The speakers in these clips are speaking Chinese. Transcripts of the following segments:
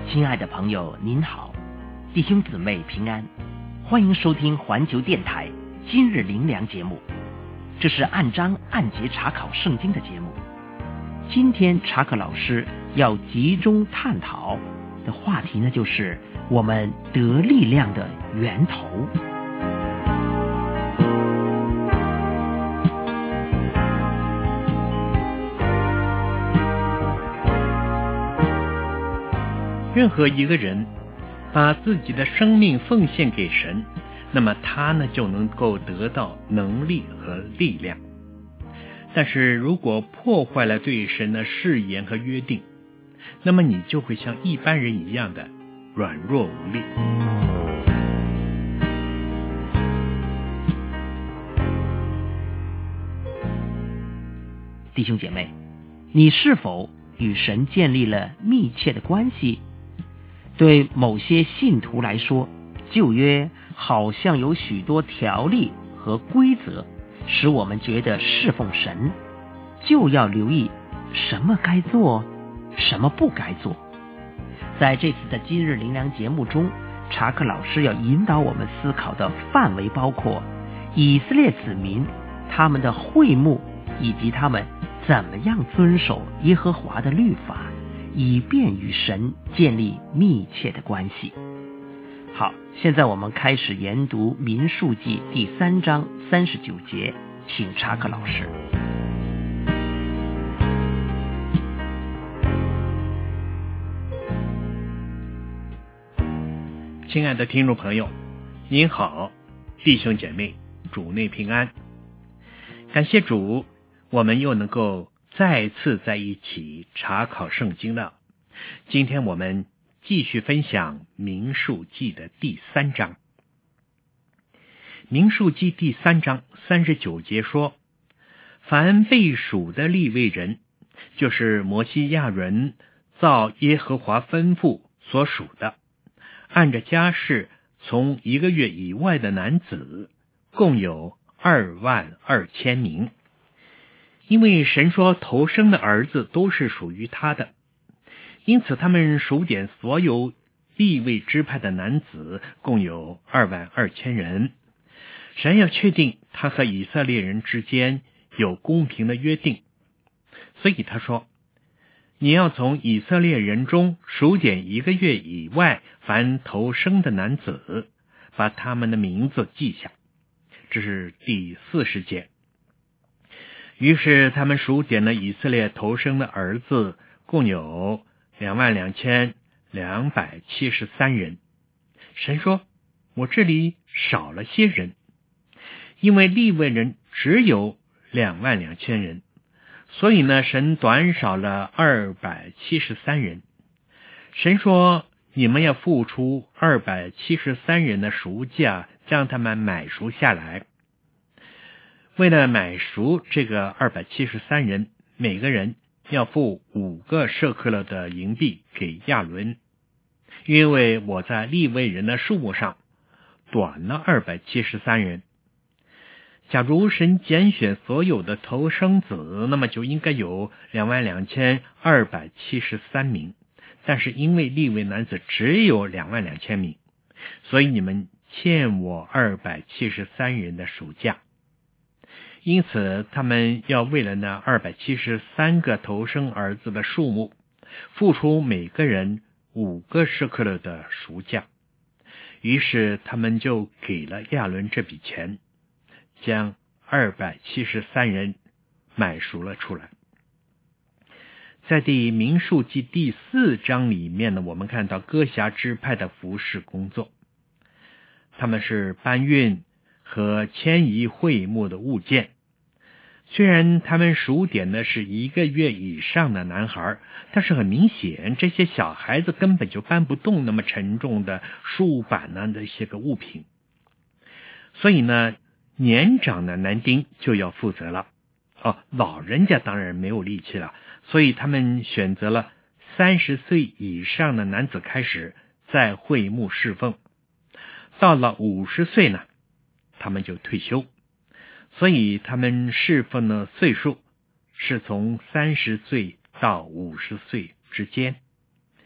亲爱的朋友您好，弟兄姊妹平安，欢迎收听环球电台今日灵粮节目。这是按章按节查考圣经的节目。今天查克老师要集中探讨的话题呢，就是我们得力量的源头。 任何一个人把自己的生命奉献给神，那么他呢就能够得到能力和力量。但是如果破坏了对神的誓言和约定，那么你就会像一般人一样的软弱无力。 弟兄姐妹，你是否与神建立了密切的关系？对某些信徒来说，旧约好像有许多条例和规则，使我们觉得侍奉神就要留意什么该做，什么不该做。在这次的今日灵粮节目中，查克老师要引导我们思考的范围包括以色列子民他们的会幕，以及他们怎么样遵守耶和华的律法，以便与神建立密切的关系。好，现在我们开始研读民数记第3章39节，请查克老师。 亲爱的听众朋友，您好，弟兄姐妹，主内平安。感谢主，我们又能够再次在一起查考圣经了。今天我们继续分享民数记的第3章。民数记第3章39节说，凡被数的利未人，就是摩西亚伦照耶和华吩咐所属的，按着家室从1个月以外的男子，共有22000名。因为神说头生的儿子都是属于他的，因此他们数点所有利未支派的男子共有22000人。神要确定他和以色列人之间有公平的约定，所以他说，你要从以色列人中数点1个月以外凡头生的男子，把他们的名字记下。这是第40节。于是他们数点了以色列头生的儿子，共有22273人。神说，我这里少了些人，因为利未人只有22000人，所以呢，神短少了273人。神说，你们要付出273人的赎价，将他们买赎下来。为了买赎这个273人，每个人要付5个舍客勒的银币给亚伦，因为我在利未人的数目上短了273人。假如神拣选所有的头生子，那么就应该有22273名，但是因为利未男子只有22000名，所以你们欠我273人的赎价。因此他们要为了那273个头生儿子的数目，付出每个人5个舍客勒的赎价。于是他们就给了亚伦这笔钱，将273人买赎了出来。在第民数记第4章里面呢，我们看到哥辖支派的服事工作，他们是搬运和迁移会幕的物件。虽然他们数点的是1个月以上的男孩，但是很明显这些小孩子根本就搬不动那么沉重的树板呢这些个物品，所以呢年长的男丁就要负责了。老人家当然没有力气了，所以他们选择了30岁以上的男子开始在会幕侍奉，到了50岁呢，他们就退休。所以他们侍奉的岁数是从30岁到50岁之间。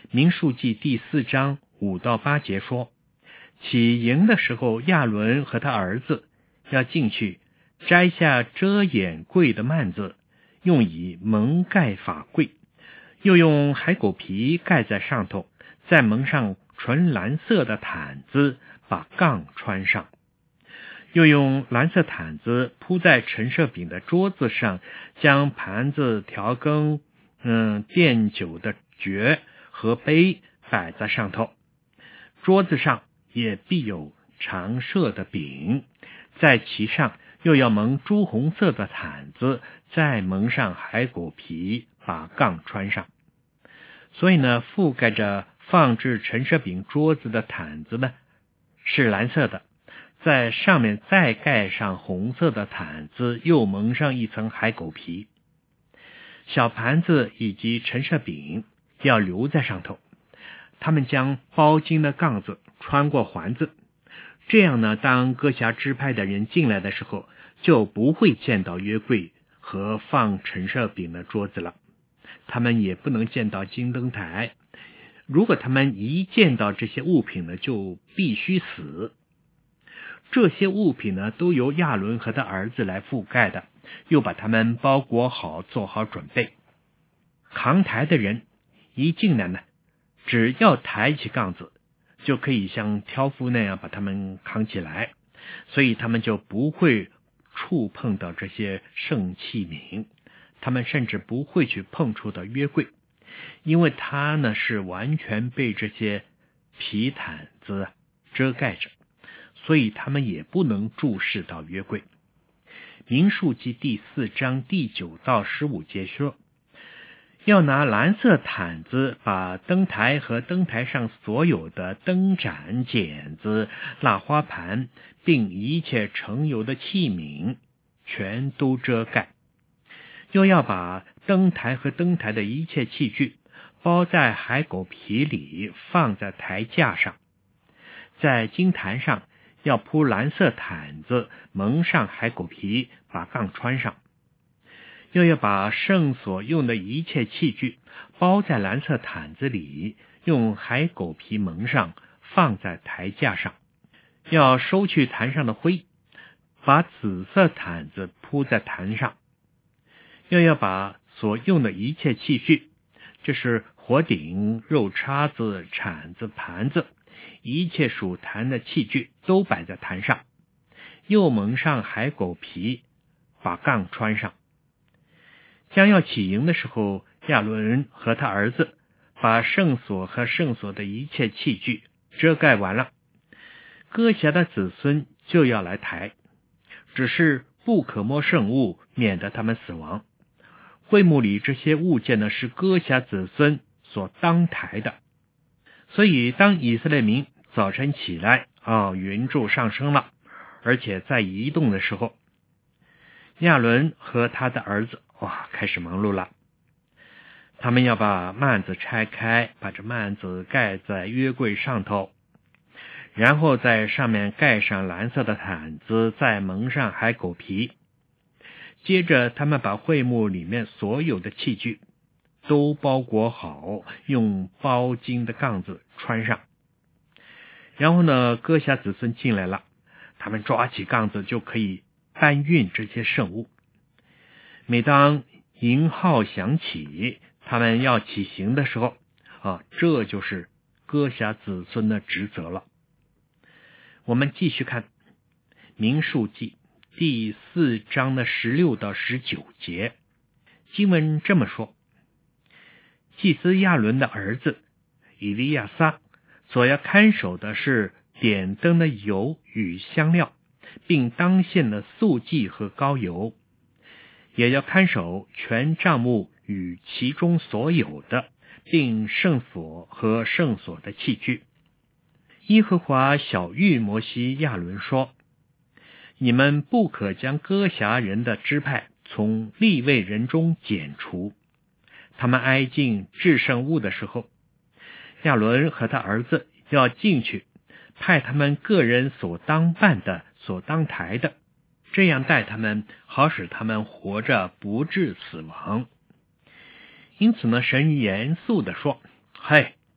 民数记第4章5到8节说，起营的时候，亚伦和他儿子要进去摘下遮掩柜的幔子，用以蒙盖法柜，又用海狗皮盖在上头，再蒙上纯蓝色的毯子，把杠穿上，又用蓝色毯子铺在陈设饼的桌子上，将盘子、调羹、奠酒的爵和杯摆在上头。桌子上也必有常设的饼，在其上又要蒙朱红色的毯子，再蒙上海狗皮，把杠穿上。所以呢，覆盖着放置陈设饼桌子的毯子呢是蓝色的，在上面再盖上红色的毯子，又蒙上一层海狗皮。小盘子以及陈设饼要留在上头，他们将包金的杠子穿过环子，这样呢，当哥辖支派的人进来的时候，就不会见到约柜和放陈设饼的桌子了。他们也不能见到金灯台，如果他们一见到这些物品呢，就必须死。这些物品呢，都由亚伦和他儿子来覆盖的，又把他们包裹好，做好准备。扛抬的人一进来呢，只要抬起杠子，就可以像挑夫那样把他们扛起来，所以他们就不会触碰到这些圣器皿，他们甚至不会去碰触到约柜，因为它呢是完全被这些皮毯子遮盖着，所以他们也不能注视到约柜。民数记第4章第9到15节说，要拿蓝色毯子把灯台和灯台上所有的灯盏、剪子、蜡花盘，并一切盛油的器皿全都遮盖，又要把灯台和灯台的一切器具包在海狗皮里，放在台架上，在金坛上要铺蓝色毯子，蒙上海狗皮，把杠穿上，又要把圣所用的一切器具包在蓝色毯子里，用海狗皮蒙上，放在台架上，要收去坛上的灰，把紫色毯子铺在坛上，又要把所用的一切器具，就是火鼎、肉叉子、铲子、盘子，一切属坛的器具都摆在坛上，又蒙上海狗皮，把杠穿上。将要起营的时候，亚伦和他儿子把圣所和圣所的一切器具遮盖完了，哥辖的子孙就要来抬，只是不可摸圣物，免得他们死亡。会幕里这些物件呢，是哥辖子孙所当抬的。所以当以色列民早晨起来，云柱上升了，而且在移动的时候，亚伦和他的儿子开始忙碌了。他们要把幔子拆开，把这幔子盖在约柜上头，然后在上面盖上蓝色的毯子，再蒙上海狗皮。接着他们把会幕里面所有的器具都包裹好，用包金的杠子穿上。然后呢，哥辖子孙进来了，他们抓起杠子就可以搬运这些圣物。每当营号响起，他们要起行的时候，这就是哥辖子孙的职责了。我们继续看民数记第4章的16到19节，经文这么说：祭司亚伦的儿子以利亚撒所要看守的是点灯的油与香料，并当献的素祭和膏油，也要看守全帐幕与其中所有的，并圣所和圣所的器具。耶和华晓谕摩西亚伦说：你们不可将哥辖人的支派从利未人中剪除。他们挨近至圣物的时候，亚伦和他儿子要进去，派他们个人所当办的、所当抬的，这样待他们，好使他们活着不致死亡。因此呢，神严肃地说：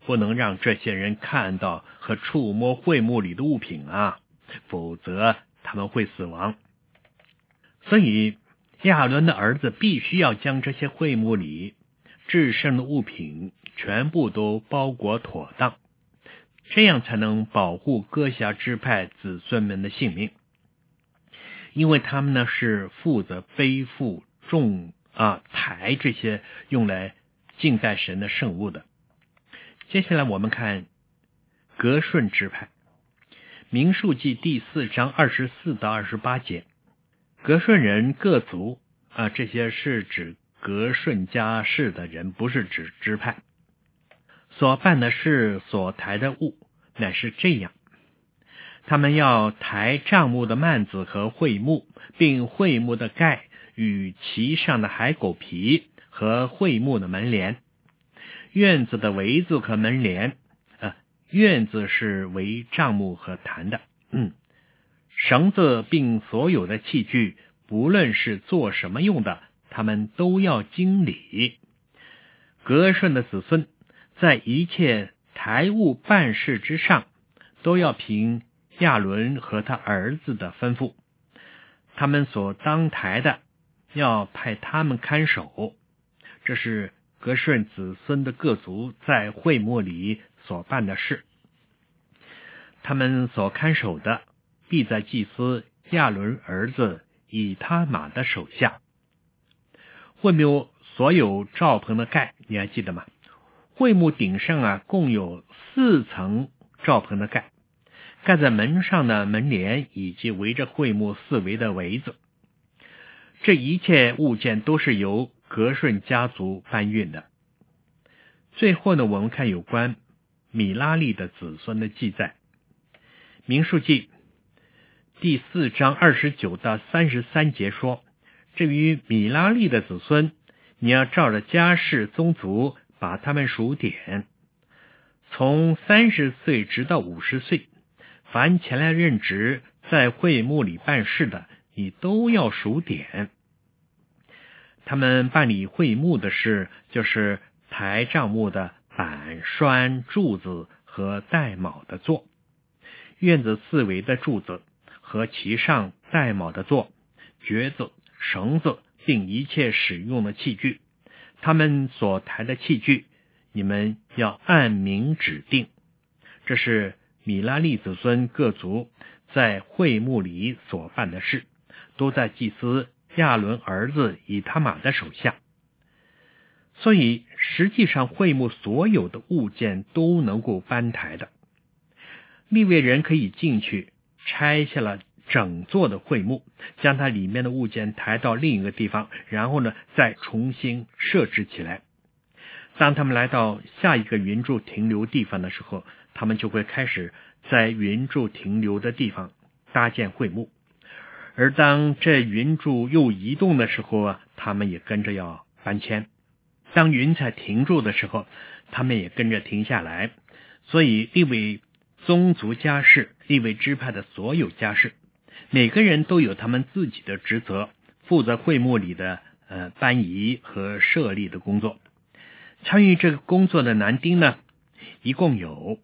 不能让这些人看到和触摸会幕里的物品啊，否则他们会死亡。所以亚伦的儿子必须要将这些会幕里至圣的物品全部都包裹妥当，这样才能保护各辖支派子孙们的性命，因为他们呢是负责背负抬这些用来敬拜神的圣物的。接下来我们看革顺支派，民数记第4章24到28节，革顺人各族这些是指革顺家世的人，不是指支派。所办的事，所抬的物乃是这样：他们要抬帐幕的幔子和会幕，并会幕的盖与其上的海狗皮和会幕的门帘，院子的围子和门帘，院子是围帐幕和坛的，绳子并所有的器具，不论是做什么用的，他们都要经理。革顺的子孙在一切抬物办事之上，都要凭亚伦和他儿子的吩咐，他们所当抬的要派他们看守。这是革顺子孙的各族在会幕里所办的事，他们所看守的必在祭司亚伦儿子以他玛的手下。会幕所有罩棚的盖，你还记得吗？会幕顶上共有4层罩棚的盖，盖在门上的门帘以及围着会幕四围的围子。这一切物件都是由革顺家族搬运的。最后呢，我们看有关米拉利的子孙的记载。民数记第4章29到33节说，至于米拉利的子孙，你要照着家世宗族把他们数点，从30岁直到50岁，凡前来任职在会幕里办事的，你都要数点。他们办理会幕的事，就是抬帐幕的板栓柱子和带卯的座，院子四围的柱子和其上带卯的座，橛子、绳子并一切使用的器具，他们所抬的器具，你们要按名指定。这是米拉利子孙各族在会幕里所办的事，都在祭司亚伦儿子以他玛的手下。所以实际上会幕所有的物件都能够搬抬的。利未人可以进去拆下了整座的会幕，将它里面的物件抬到另一个地方，然后呢再重新设置起来。当他们来到下一个云柱停留地方的时候，他们就会开始在云柱停留的地方搭建会幕。而当这云柱又移动的时候他们也跟着要搬迁。当云彩停住的时候，他们也跟着停下来。所以利未宗族家事，利未支派的所有家事，每个人都有他们自己的职责，负责会幕里的搬移和设立的工作。参与这个工作的男丁呢，一共有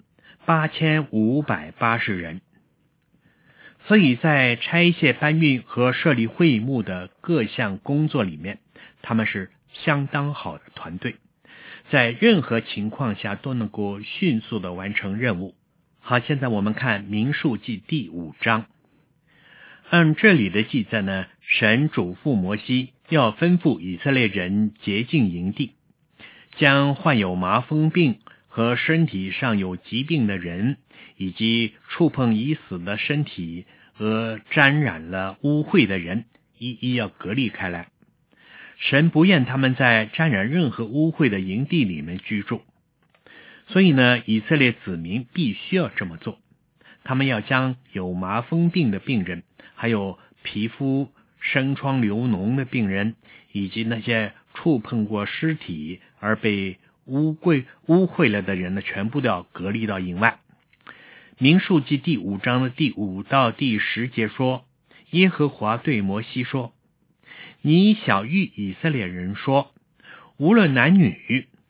8580人。所以在拆卸搬运和设立会幕的各项工作里面，他们是相当好的团队，在任何情况下都能够迅速的完成任务。好，现在我们看民数记第5章。按这里的记载呢，神嘱咐摩西要吩咐以色列人洁净营地，将患有麻风病和身体上有疾病的人，以及触碰已死的身体和沾染了污秽的人，一一要隔离开来。神不愿他们在沾染任何污秽的营地里面居住，所以呢，以色列子民必须要这么做。他们要将有麻风病的病人，还有皮肤生疮流脓的病人，以及那些触碰过尸体而被污秽了的人呢，全部都要隔离到营外。民数记第5章的第5到第10节说，耶和华对摩西说，你晓谕以色列人说，无论男女，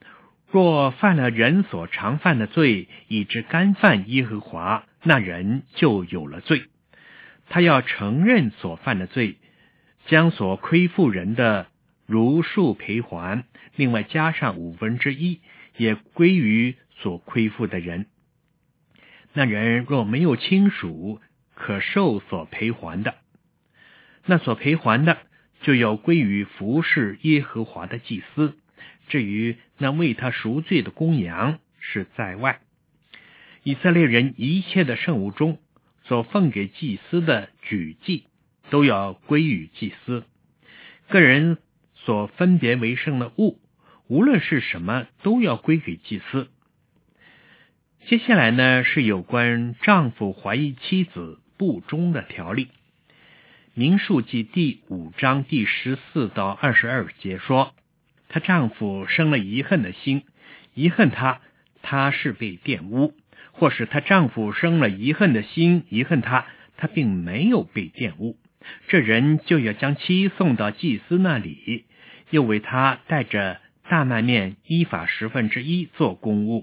若犯了人所常犯的罪，以致干犯耶和华，那人就有了罪。他要承认所犯的罪，将所亏负人的如数赔还，另外加上1/5，也归于所亏负的人。那人若没有亲属可受所赔还的，那所赔还的就要归于服侍耶和华的祭司。至于那为他赎罪的公羊是在外。以色列人一切的圣物中所奉给祭司的举祭都要归于祭司。个人所分别为圣的物，无论是什么，都要归给祭司。接下来呢，是有关丈夫怀疑妻子不忠的条例。民数记第5章第14到22节说，她丈夫生了疑恨的心，疑恨她是被玷污；或是她丈夫生了疑恨的心，疑恨她并没有被玷污。这人就要将妻送到祭司那里，又为他带着大麦面依法1/10做公物。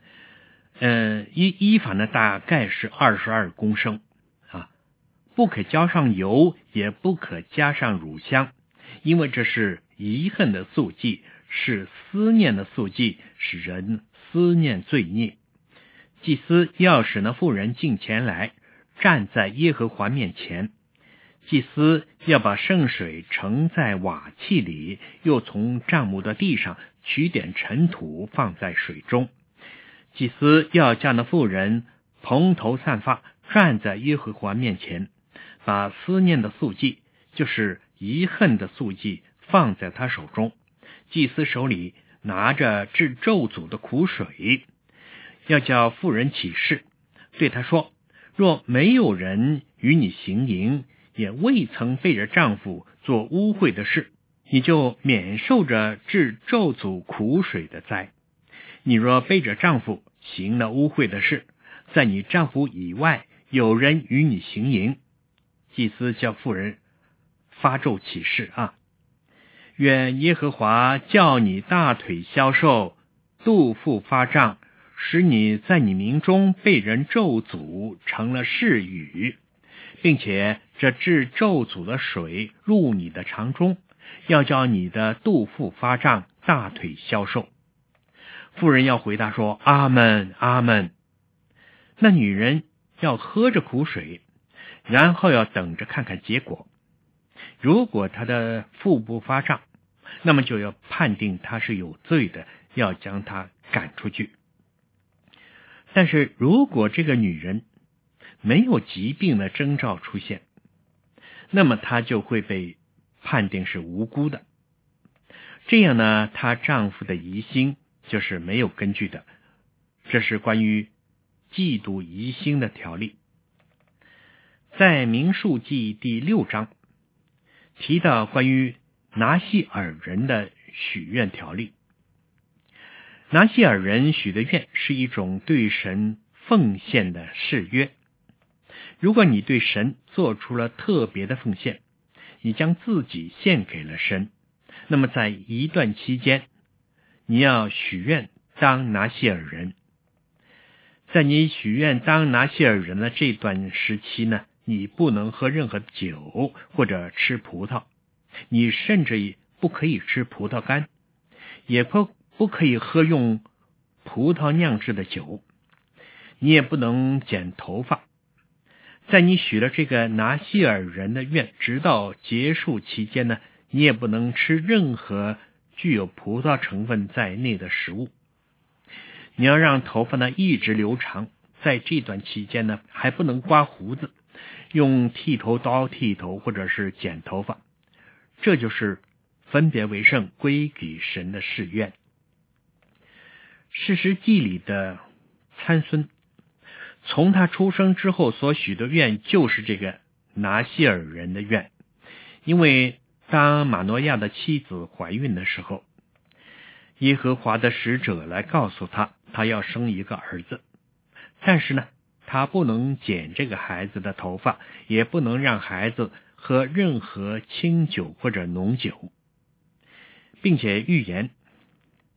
依法呢，大概是22公升啊，不可浇上油，也不可加上乳香，因为这是遗恨的素祭，是思念的素祭，使人思念罪孽。祭司要使那妇人进前来，站在耶和华面前。祭司要把圣水盛在瓦器里，又从帐幕的地上取点尘土放在水中。祭司要叫那妇人蓬头散发，站在耶和华面前，把思念的素祭，就是遗恨的素祭，放在他手中。祭司手里拿着治咒诅的苦水，要叫妇人起誓，对他说，若没有人与你行淫，也未曾背着丈夫做污秽的事，你就免受着治咒诅苦水的灾。你若背着丈夫行了污秽的事，在你丈夫以外有人与你行淫，祭司叫妇人发咒起誓愿耶和华叫你大腿消瘦，肚腹发胀，使你在你民中被人咒诅，成了誓语，并且这治咒诅的水入你的肠中，要叫你的肚腹发胀，大腿消瘦。妇人要回答说，阿们，阿们。那女人要喝着苦水，然后要等着看看结果。如果她的腹部发胀，那么就要判定她是有罪的，要将她赶出去。但是如果这个女人没有疾病的征兆出现，那么她就会被判定是无辜的。这样呢，她丈夫的疑心就是没有根据的。这是关于嫉妒疑心的条例。在民数记第6章提到关于拿细尔人的许愿条例。拿细尔人许的愿是一种对神奉献的誓约。如果你对神做出了特别的奉献，你将自己献给了神，那么在一段期间，你要许愿当拿细尔人。在你许愿当拿细尔人的这段时期呢，你不能喝任何酒或者吃葡萄，你甚至不可以吃葡萄干，也不可以喝用葡萄酿制的酒，你也不能剪头发。在你许了这个拿细尔人的愿直到结束期间呢，你也不能吃任何具有葡萄成分在内的食物。你要让头发呢一直留长，在这段期间呢还不能刮胡子，用剃头刀剃头或者是剪头发。这就是分别为圣归给神的誓愿。士师记里的参孙，从他出生之后所许的愿就是这个拿细尔人的愿。因为当马诺亚的妻子怀孕的时候，耶和华的使者来告诉他，他要生一个儿子，但是呢，他不能剪这个孩子的头发，也不能让孩子喝任何清酒或者浓酒，并且预言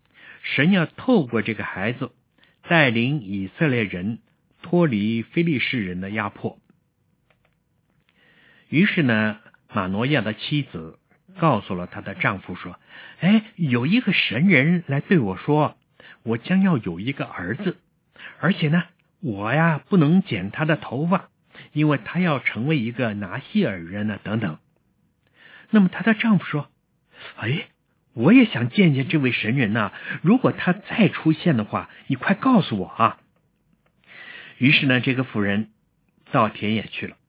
神要透过这个孩子带领以色列人脱离非利士人的压迫。于是呢，马诺亚的妻子告诉了她的丈夫说，有一个神人来对我说，我将要有一个儿子，而且呢，我呀不能剪他的头发，因为他要成为一个拿西尔人呢，等等。那么她的丈夫说，我也想见见这位神人呐，如果他再出现的话，你快告诉我啊。于是呢，这个妇人到田野去了。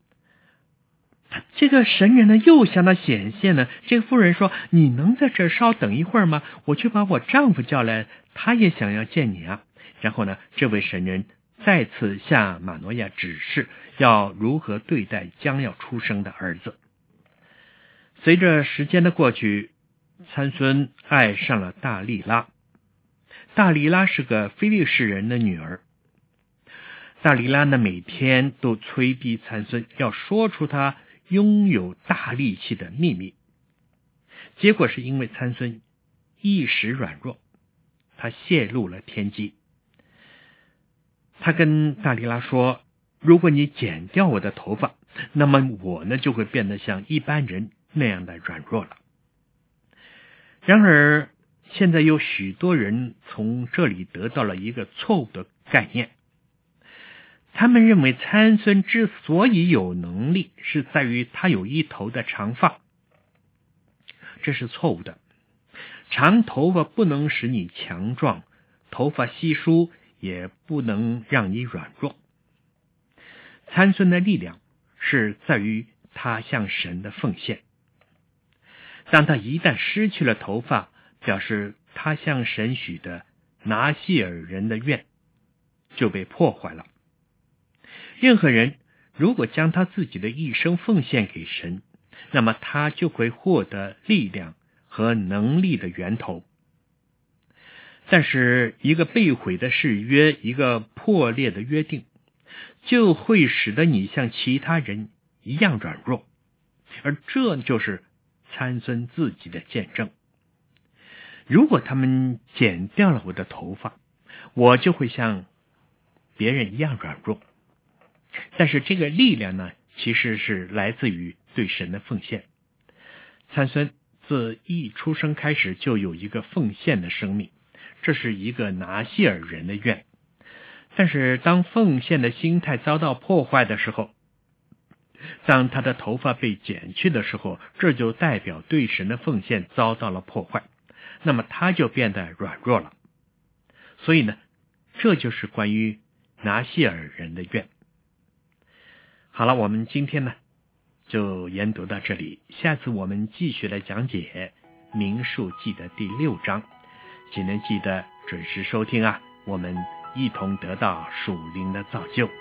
这个神人呢又向他显现了。这个妇人说，你能在这稍等一会儿吗？我去把我丈夫叫来，他也想要见你啊。然后呢，这位神人再次向马诺亚指示要如何对待将要出生的儿子。随着时间的过去，参孙爱上了大利拉。大利拉是个非利士人的女儿。大利拉呢，每天都催逼参孙要说出他拥有大力气的秘密。结果是因为参孙一时软弱，他泄露了天机。他跟大利拉说，如果你剪掉我的头发，那么我呢就会变得像一般人那样的软弱了。然而现在有许多人从这里得到了一个错误的概念，他们认为参孙之所以有能力，是在于他有一头的长发。这是错误的。长头发不能使你强壮，头发稀疏也不能让你软弱。参孙的力量是在于他向神的奉献。当他一旦失去了头发，表示他向神许的拿西尔人的愿就被破坏了。任何人如果将他自己的一生奉献给神，那么他就会获得力量和能力的源头。但是一个被毁的誓约，一个破裂的约定，就会使得你像其他人一样软弱，而这就是参孙自己的见证。如果他们剪掉了我的头发，我就会像别人一样软弱。但是这个力量呢，其实是来自于对神的奉献。参孙自一出生开始就有一个奉献的生命，这是一个拿西尔人的愿。但是当奉献的心态遭到破坏的时候，当他的头发被剪去的时候，这就代表对神的奉献遭到了破坏，那么他就变得软弱了。所以呢，这就是关于拿西尔人的愿。好了，我们今天呢就研读到这里，下次我们继续来讲解民数记的第6章，请您记得准时收听啊，我们一同得到属灵的造就。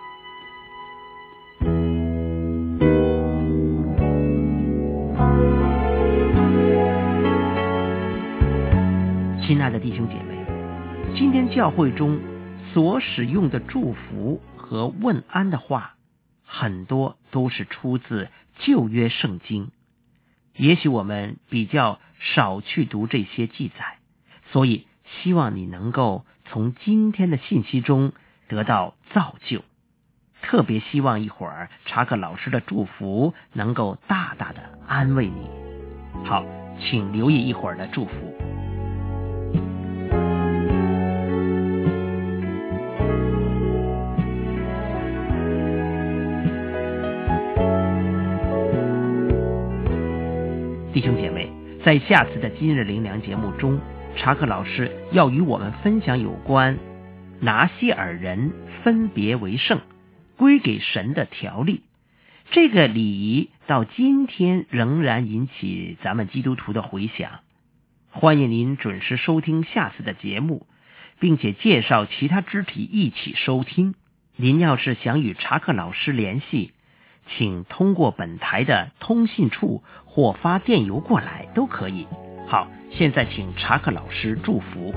亲爱的弟兄姐妹，今天教会中所使用的祝福和问安的话，很多都是出自旧约圣经。也许我们比较少去读这些记载，所以希望你能够从今天的信息中得到造就。特别希望一会儿查克老师的祝福能够大大的安慰你。好，请留意一会儿的祝福。弟兄姐妹，在下次的今日灵粮节目中，查克老师要与我们分享有关拿西尔人分别为圣归给神的条例。这个礼仪到今天仍然引起咱们基督徒的回响。欢迎您准时收听下次的节目，并且介绍其他肢体一起收听。您要是想与查克老师联系，请通过本台的通信处或发电邮过来都可以。好，现在请查克老师祝福。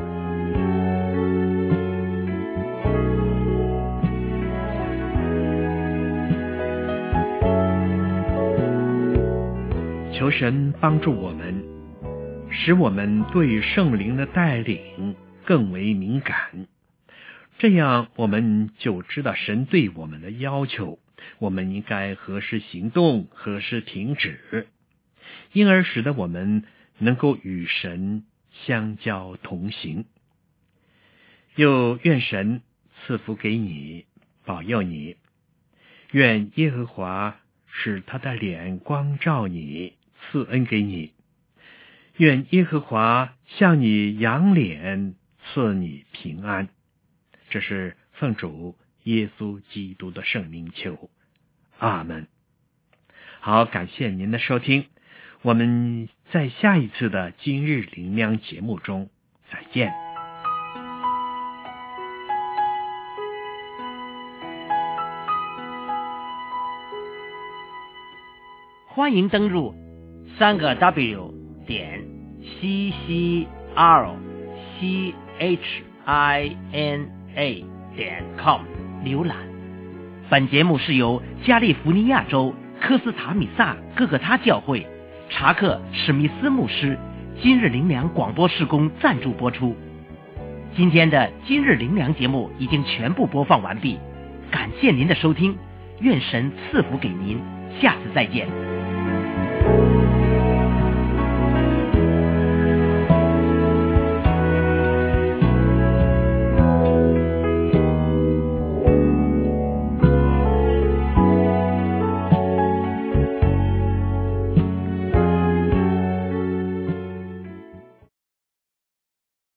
求神帮助我们， 使我们对圣灵的带领更为敏感。这样我们就知道神对我们的要求，我们应该何时行动，何时停止，因而使得我们能够与神相交同行。又愿神赐福给你，保佑你，愿耶和华使他的脸光照你，赐恩给你，愿耶和华向你扬脸，赐你平安。这是奉主耶稣基督的圣名求，阿们。好，感谢您的收听，我们在下一次的今日灵粮节目中再见。 欢迎登入3个WCHINA.com 浏览。本节目是由加利福尼亚州科斯塔米萨哥哥他教会查克史密斯牧师今日灵粮广播事工赞助播出。今天的今日灵粮节目已经全部播放完毕，感谢您的收听，愿神赐福给您，下次再见。